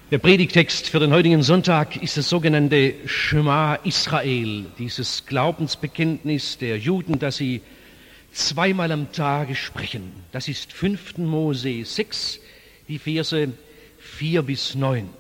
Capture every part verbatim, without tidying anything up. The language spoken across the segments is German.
Der Predigtext für den heutigen Sonntag ist das sogenannte Schema Israel, dieses Glaubensbekenntnis der Juden, das sie zweimal am Tage sprechen. Das ist fünften Mose sechs, die Verse vier bis neun.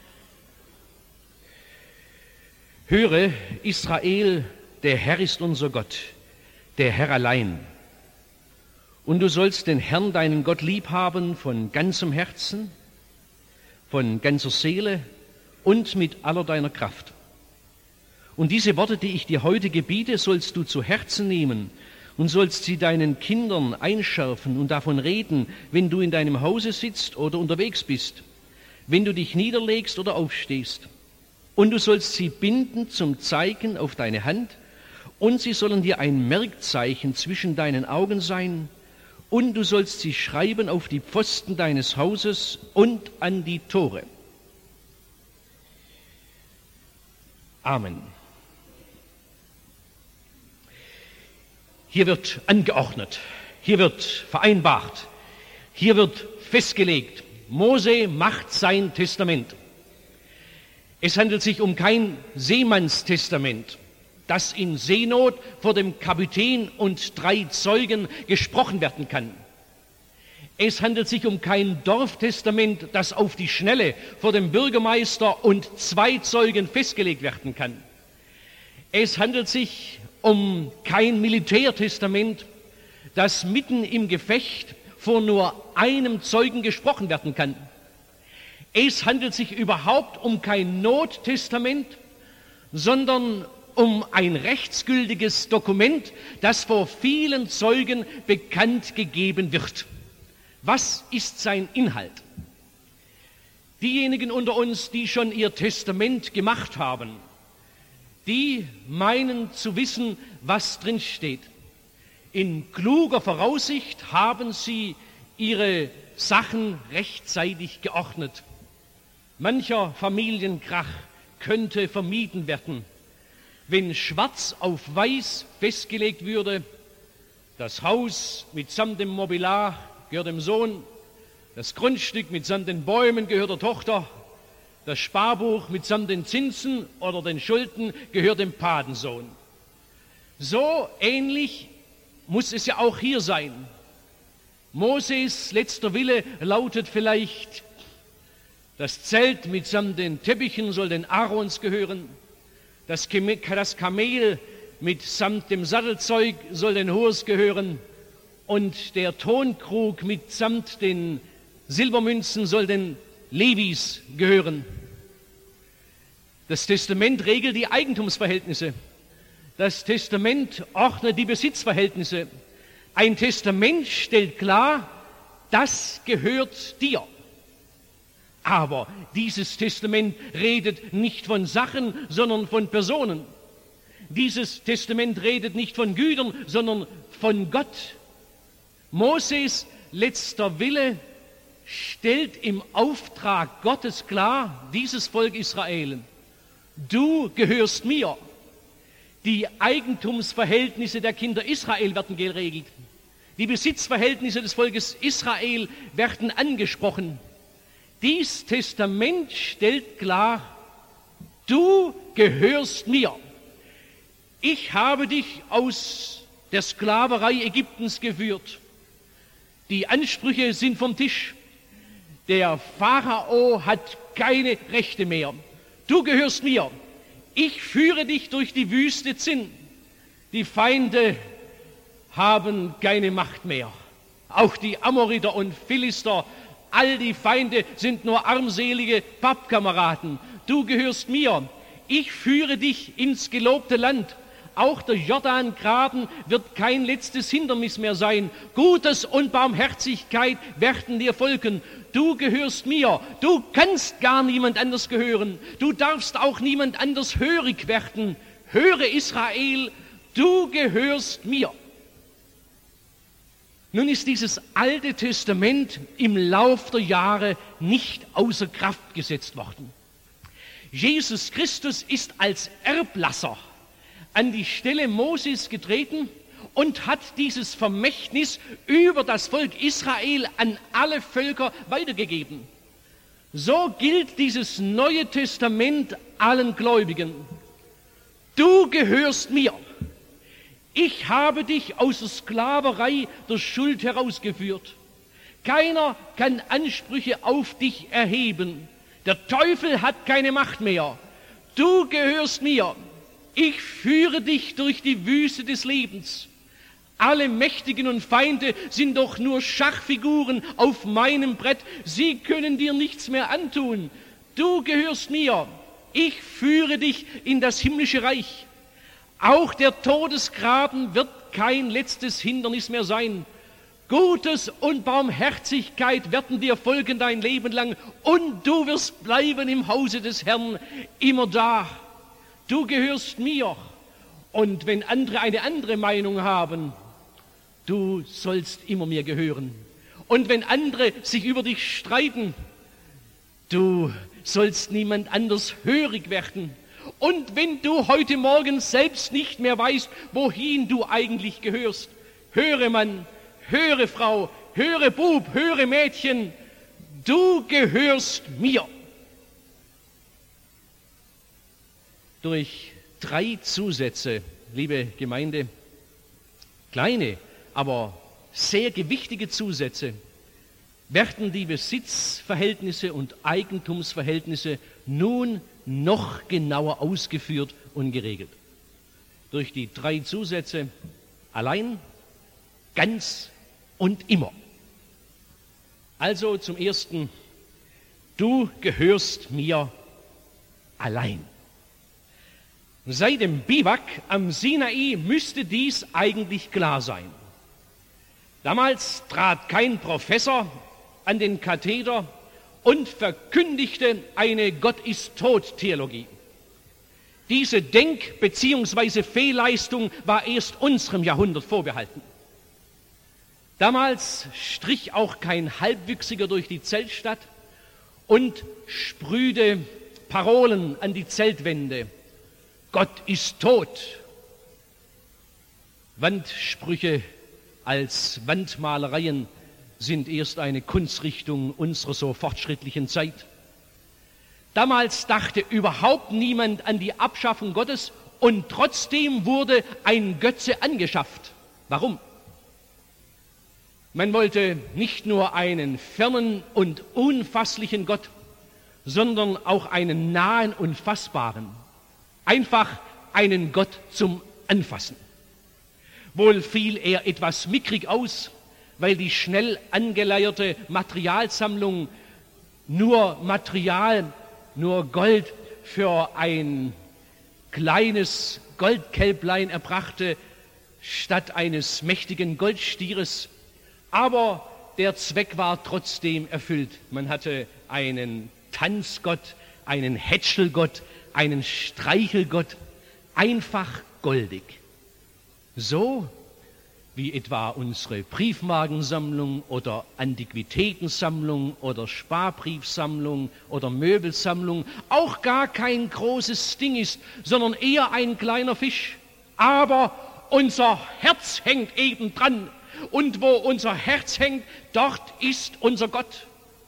Höre, Israel, der Herr ist unser Gott, der Herr allein. Und du sollst den Herrn, deinen Gott, lieb haben von ganzem Herzen, von ganzer Seele und mit aller deiner Kraft. Und diese Worte, die ich dir heute gebiete, sollst du zu Herzen nehmen und sollst sie deinen Kindern einschärfen und davon reden, wenn du in deinem Hause sitzt oder unterwegs bist, wenn du dich niederlegst oder aufstehst. Und du sollst sie binden zum Zeigen auf deine Hand, und sie sollen dir ein Merkzeichen zwischen deinen Augen sein, und du sollst sie schreiben auf die Pfosten deines Hauses und an die Tore. Amen. Hier wird angeordnet, hier wird vereinbart, hier wird festgelegt. Mose macht sein Testament. Es handelt sich um kein Seemannstestament, das in Seenot vor dem Kapitän und drei Zeugen gesprochen werden kann. Es handelt sich um kein Dorftestament, das auf die Schnelle vor dem Bürgermeister und zwei Zeugen festgelegt werden kann. Es handelt sich um kein Militärtestament, das mitten im Gefecht vor nur einem Zeugen gesprochen werden kann. Es handelt sich überhaupt um kein Nottestament, sondern um ein rechtsgültiges Dokument, das vor vielen Zeugen bekannt gegeben wird. Was ist sein Inhalt? Diejenigen unter uns, die schon ihr Testament gemacht haben, die meinen zu wissen, was drin steht. In kluger Voraussicht haben sie ihre Sachen rechtzeitig geordnet. Mancher Familienkrach könnte vermieden werden, wenn schwarz auf weiß festgelegt würde: das Haus mitsamt dem Mobiliar gehört dem Sohn, das Grundstück mitsamt den Bäumen gehört der Tochter, das Sparbuch mitsamt den Zinsen oder den Schulden gehört dem Patensohn. So ähnlich muss es ja auch hier sein. Moses letzter Wille lautet vielleicht: das Zelt mitsamt den Teppichen soll den Aarons gehören, das Kamel mitsamt dem Sattelzeug soll den Hurs gehören und der Tonkrug mitsamt den Silbermünzen soll den Levis gehören. Das Testament regelt die Eigentumsverhältnisse. Das Testament ordnet die Besitzverhältnisse. Ein Testament stellt klar, das gehört dir. Aber dieses Testament redet nicht von Sachen, sondern von Personen. Dieses Testament redet nicht von Gütern, sondern von Gott. Moses letzter Wille stellt im Auftrag Gottes klar, dieses Volk Israel: du gehörst mir. Die Eigentumsverhältnisse der Kinder Israel werden geregelt. Die Besitzverhältnisse des Volkes Israel werden angesprochen. Dies Testament stellt klar: du gehörst mir. Ich habe dich aus der Sklaverei Ägyptens geführt. Die Ansprüche sind vom Tisch. Der Pharao hat keine Rechte mehr. Du gehörst mir. Ich führe dich durch die Wüste Zin. Die Feinde haben keine Macht mehr. Auch die Amoriter und Philister, all die Feinde sind nur armselige Pappkameraden. Du gehörst mir. Ich führe dich ins gelobte Land. Auch der Jordangraben wird kein letztes Hindernis mehr sein. Gutes und Barmherzigkeit werden dir folgen. Du gehörst mir. Du kannst gar niemand anders gehören. Du darfst auch niemand anders hörig werden. Höre Israel, du gehörst mir. Nun ist dieses Alte Testament im Lauf der Jahre nicht außer Kraft gesetzt worden. Jesus Christus ist als Erblasser an die Stelle Moses getreten und hat dieses Vermächtnis über das Volk Israel an alle Völker weitergegeben. So gilt dieses Neue Testament allen Gläubigen. Du gehörst mir. Ich habe dich aus der Sklaverei der Schuld herausgeführt. Keiner kann Ansprüche auf dich erheben. Der Teufel hat keine Macht mehr. Du gehörst mir. Ich führe dich durch die Wüste des Lebens. Alle Mächtigen und Feinde sind doch nur Schachfiguren auf meinem Brett. Sie können dir nichts mehr antun. Du gehörst mir. Ich führe dich in das himmlische Reich. Auch der Todesgraben wird kein letztes Hindernis mehr sein. Gutes und Barmherzigkeit werden dir folgen dein Leben lang und du wirst bleiben im Hause des Herrn immer da. Du gehörst mir. Und wenn andere eine andere Meinung haben, du sollst immer mir gehören. Und wenn andere sich über dich streiten, du sollst niemand anders hörig werden. Und wenn du heute Morgen selbst nicht mehr weißt, wohin du eigentlich gehörst, höre Mann, höre Frau, höre Bub, höre Mädchen, du gehörst mir. Durch drei Zusätze, liebe Gemeinde, kleine, aber sehr gewichtige Zusätze, werden die Besitzverhältnisse und Eigentumsverhältnisse nun noch genauer ausgeführt und geregelt. Durch die drei Zusätze allein, ganz und immer. Also zum Ersten, du gehörst mir allein. Seit dem Biwak am Sinai müsste dies eigentlich klar sein. Damals trat kein Professor an den Katheder und verkündigte eine Gott-ist-tot-Theologie. Diese Denk- bzw. Fehlleistung war erst unserem Jahrhundert vorbehalten. Damals strich auch kein Halbwüchsiger durch die Zeltstadt und sprühte Parolen an die Zeltwände. Gott ist tot. Wandsprüche als Wandmalereien sind erst eine Kunstrichtung unserer so fortschrittlichen Zeit. Damals dachte überhaupt niemand an die Abschaffung Gottes und trotzdem wurde ein Götze angeschafft. Warum? Man wollte nicht nur einen fernen und unfasslichen Gott, sondern auch einen nahen und fassbaren. Einfach einen Gott zum Anfassen. Wohl fiel er etwas mickrig aus, weil die schnell angeleierte Materialsammlung nur Material, nur Gold für ein kleines Goldkälblein erbrachte, statt eines mächtigen Goldstieres. Aber der Zweck war trotzdem erfüllt. Man hatte einen Tanzgott, einen Hätschelgott, einen Streichelgott, einfach goldig. So wie etwa unsere Briefmarkensammlung oder Antiquitätensammlung oder Sparbriefsammlung oder Möbelsammlung auch gar kein großes Ding ist, sondern eher ein kleiner Fisch. Aber unser Herz hängt eben dran. Und wo unser Herz hängt, dort ist unser Gott.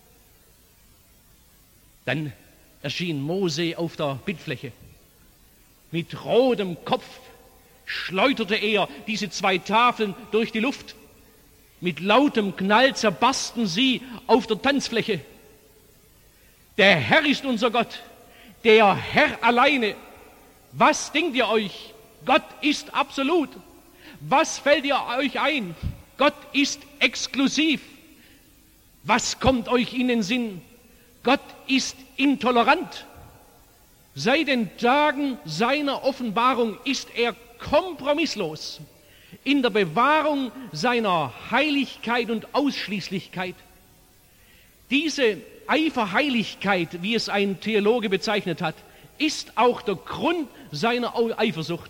Dann erschien Mose auf der Bildfläche. Mit rotem Kopf schleuderte er diese zwei Tafeln durch die Luft. Mit lautem Knall zerbarsten sie auf der Tanzfläche. Der Herr ist unser Gott, der Herr alleine. Was denkt ihr euch? Gott ist absolut. Was fällt ihr euch ein? Gott ist exklusiv. Was kommt euch in den Sinn? Gott ist intolerant. Seit den Tagen seiner Offenbarung ist er kompromisslos in der Bewahrung seiner Heiligkeit und Ausschließlichkeit. Diese Eiferheiligkeit, wie es ein Theologe bezeichnet hat, ist auch der Grund seiner Eifersucht.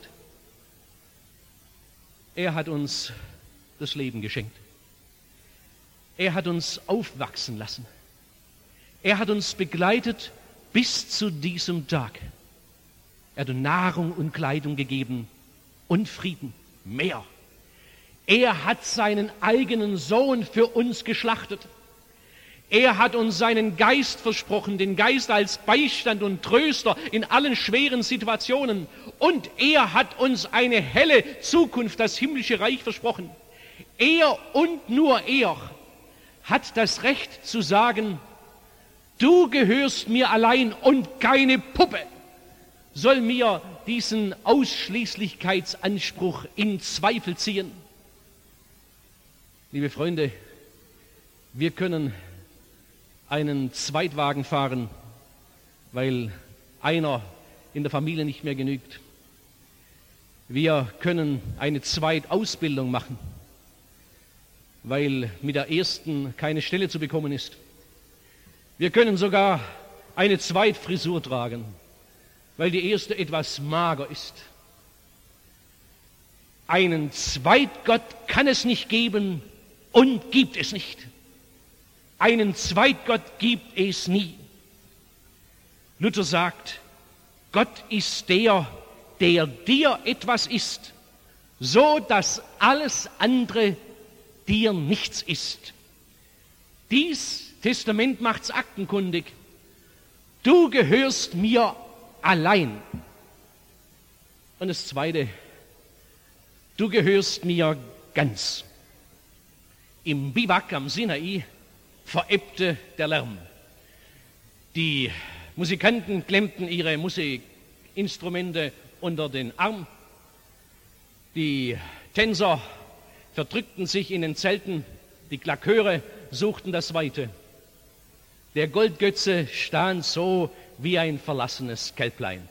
Er hat uns das Leben geschenkt. Er hat uns aufwachsen lassen. Er hat uns begleitet bis zu diesem Tag. Er hat Nahrung und Kleidung gegeben und Frieden, mehr. Er hat seinen eigenen Sohn für uns geschlachtet. Er hat uns seinen Geist versprochen, den Geist als Beistand und Tröster in allen schweren Situationen. Und er hat uns eine helle Zukunft, das himmlische Reich versprochen. Er und nur er hat das Recht zu sagen, du gehörst mir allein und keine Puppe soll mir diesen Ausschließlichkeitsanspruch in Zweifel ziehen. Liebe Freunde, wir können einen Zweitwagen fahren, weil einer in der Familie nicht mehr genügt. Wir können eine Zweitausbildung machen, weil mit der ersten keine Stelle zu bekommen ist. Wir können sogar eine Zweitfrisur tragen, weil die erste etwas mager ist. Einen Zweitgott kann es nicht geben und gibt es nicht. Einen Zweitgott gibt es nie. Luther sagt, Gott ist der, der dir etwas ist, so dass alles andere dir nichts ist. Dies Testament macht's aktenkundig. Du gehörst mir allein. Und das Zweite, du gehörst mir ganz. Im Biwak am Sinai verebbte der Lärm. Die Musikanten klemmten ihre Musikinstrumente unter den Arm. Die Tänzer verdrückten sich in den Zelten. Die Klaköre suchten das Weite. Der Goldgötze stand so wie ein verlassenes Kälblein.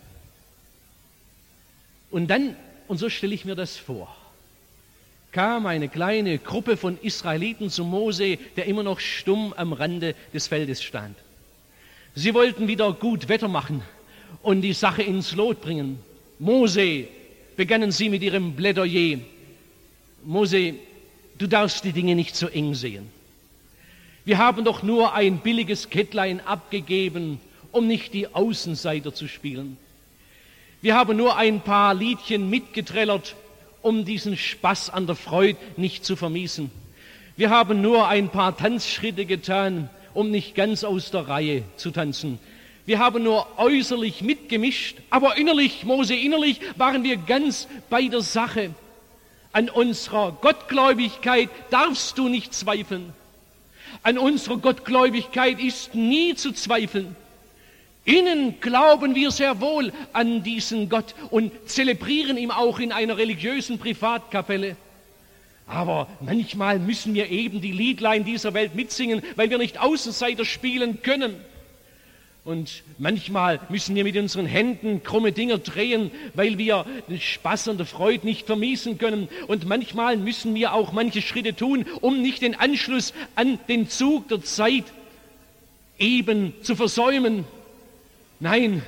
Und dann, und so stelle ich mir das vor, kam eine kleine Gruppe von Israeliten zu Mose, der immer noch stumm am Rande des Feldes stand. Sie wollten wieder gut Wetter machen und die Sache ins Lot bringen. Mose, begannen sie mit ihrem Plädoyer. Mose, du darfst die Dinge nicht so eng sehen. Wir haben doch nur ein billiges Kettlein abgegeben, um nicht die Außenseiter zu spielen. Wir haben nur ein paar Liedchen mitgetrellert, um diesen Spaß an der Freude nicht zu vermiesen. Wir haben nur ein paar Tanzschritte getan, um nicht ganz aus der Reihe zu tanzen. Wir haben nur äußerlich mitgemischt, aber innerlich, Mose, innerlich waren wir ganz bei der Sache. An unserer Gottgläubigkeit darfst du nicht zweifeln. An unserer Gottgläubigkeit ist nie zu zweifeln. Innen glauben wir sehr wohl an diesen Gott und zelebrieren ihn auch in einer religiösen Privatkapelle. Aber manchmal müssen wir eben die Liedlein dieser Welt mitsingen, weil wir nicht Außenseiter spielen können. Und manchmal müssen wir mit unseren Händen krumme Dinger drehen, weil wir den Spaß und die Freude nicht vermiesen können. Und manchmal müssen wir auch manche Schritte tun, um nicht den Anschluss an den Zug der Zeit eben zu versäumen. Nein,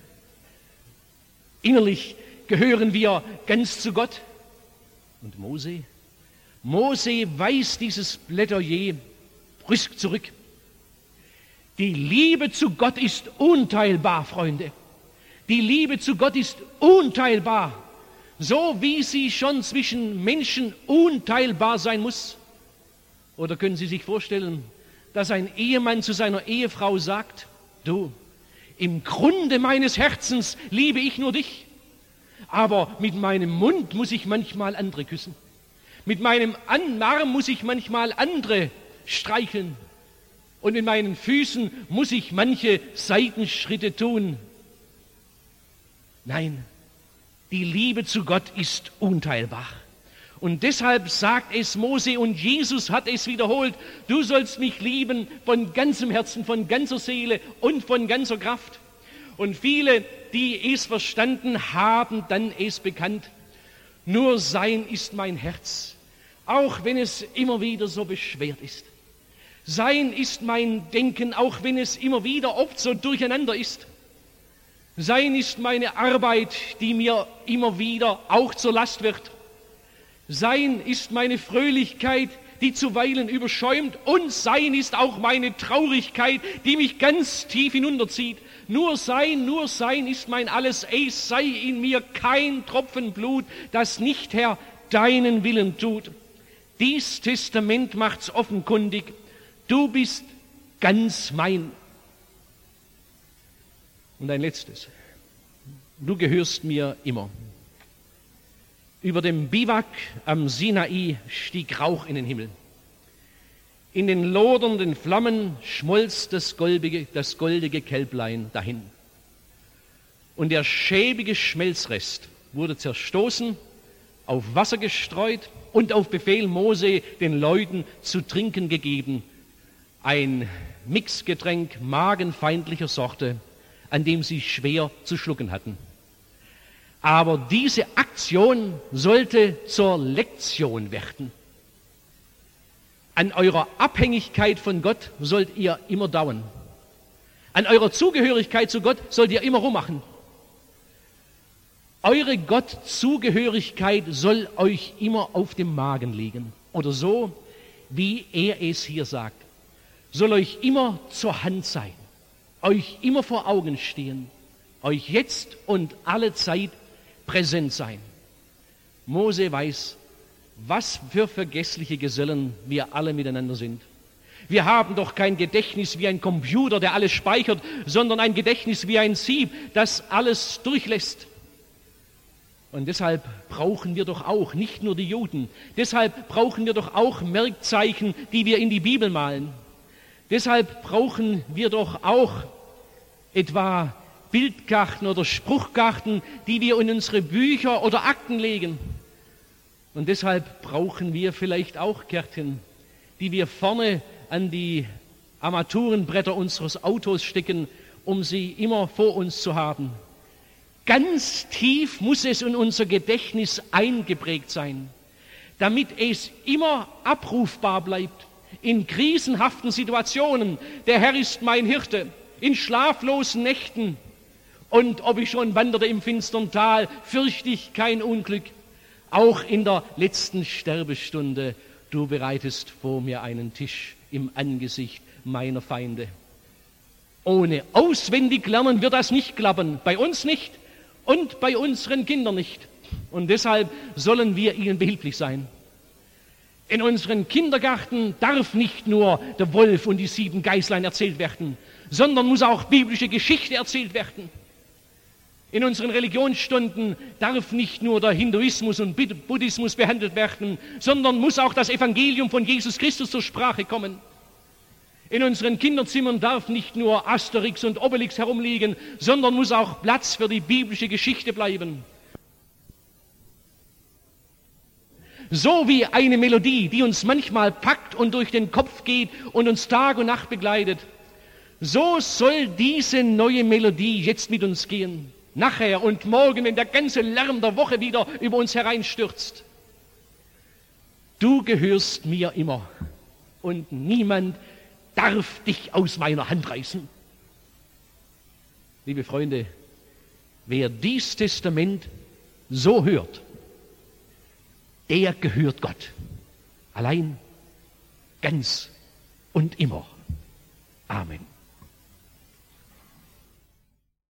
innerlich gehören wir ganz zu Gott. Und Mose? Mose weist dieses Plädoyer brüsk zurück. Die Liebe zu Gott ist unteilbar, Freunde. Die Liebe zu Gott ist unteilbar, so wie sie schon zwischen Menschen unteilbar sein muss. Oder können Sie sich vorstellen, dass ein Ehemann zu seiner Ehefrau sagt, du, im Grunde meines Herzens liebe ich nur dich, aber mit meinem Mund muss ich manchmal andere küssen. Mit meinem Arm muss ich manchmal andere streicheln. Und in meinen Füßen muss ich manche Seitenschritte tun. Nein, die Liebe zu Gott ist unteilbar. Und deshalb sagt es Mose und Jesus hat es wiederholt, du sollst mich lieben von ganzem Herzen, von ganzer Seele und von ganzer Kraft. Und viele, die es verstanden haben, dann es bekannt. Nur sein ist mein Herz, auch wenn es immer wieder so beschwert ist. Sein ist mein Denken, auch wenn es immer wieder oft so durcheinander ist. Sein ist meine Arbeit, die mir immer wieder auch zur Last wird. Sein ist meine Fröhlichkeit, die zuweilen überschäumt. Und sein ist auch meine Traurigkeit, die mich ganz tief hinunterzieht. Nur sein, nur sein ist mein Alles. Es sei in mir kein Tropfen Blut, das nicht, Herr, deinen Willen tut. Dies Testament macht's offenkundig. Du bist ganz mein. Und ein letztes. Du gehörst mir immer. Über dem Biwak am Sinai stieg Rauch in den Himmel. In den lodernden Flammen schmolz das goldige, das goldige Kälblein dahin. Und der schäbige Schmelzrest wurde zerstoßen, auf Wasser gestreut und auf Befehl Mose den Leuten zu trinken gegeben. Ein Mixgetränk magenfeindlicher Sorte, an dem sie schwer zu schlucken hatten. Aber diese Aktion sollte zur Lektion werden. An eurer Abhängigkeit von Gott sollt ihr immer dauern. An eurer Zugehörigkeit zu Gott sollt ihr immer rummachen. Eure Gottzugehörigkeit soll euch immer auf dem Magen liegen. Oder so, wie er es hier sagt. Soll euch immer zur Hand sein. Euch immer vor Augen stehen. Euch jetzt und alle Zeit präsent sein. Mose weiß, was für vergessliche Gesellen wir alle miteinander sind. Wir haben doch kein Gedächtnis wie ein Computer, der alles speichert, sondern ein Gedächtnis wie ein Sieb, das alles durchlässt. Und deshalb brauchen wir doch auch, nicht nur die Juden, deshalb brauchen wir doch auch Merkzeichen, die wir in die Bibel malen. Deshalb brauchen wir doch auch etwa Bildkarten oder Spruchkarten, die wir in unsere Bücher oder Akten legen. Und deshalb brauchen wir vielleicht auch Kärtchen, die wir vorne an die Armaturenbretter unseres Autos stecken, um sie immer vor uns zu haben. Ganz tief muss es in unser Gedächtnis eingeprägt sein, damit es immer abrufbar bleibt. In krisenhaften Situationen, der Herr ist mein Hirte, in schlaflosen Nächten, und ob ich schon wanderte im finstern Tal, fürchte ich kein Unglück. Auch in der letzten Sterbestunde, du bereitest vor mir einen Tisch im Angesicht meiner Feinde. Ohne auswendig lernen wird das nicht klappen, bei uns nicht und bei unseren Kindern nicht. Und deshalb sollen wir ihnen behilflich sein. In unseren Kindergarten darf nicht nur der Wolf und die sieben Geißlein erzählt werden, sondern muss auch biblische Geschichte erzählt werden. In unseren Religionsstunden darf nicht nur der Hinduismus und Buddhismus behandelt werden, sondern muss auch das Evangelium von Jesus Christus zur Sprache kommen. In unseren Kinderzimmern darf nicht nur Asterix und Obelix herumliegen, sondern muss auch Platz für die biblische Geschichte bleiben. So wie eine Melodie, die uns manchmal packt und durch den Kopf geht und uns Tag und Nacht begleitet, so soll diese neue Melodie jetzt mit uns gehen. Nachher und morgen, wenn der ganze Lärm der Woche wieder über uns hereinstürzt. Du gehörst mir immer und niemand darf dich aus meiner Hand reißen. Liebe Freunde, wer dies Testament so hört, der gehört Gott. Allein, ganz und immer. Amen.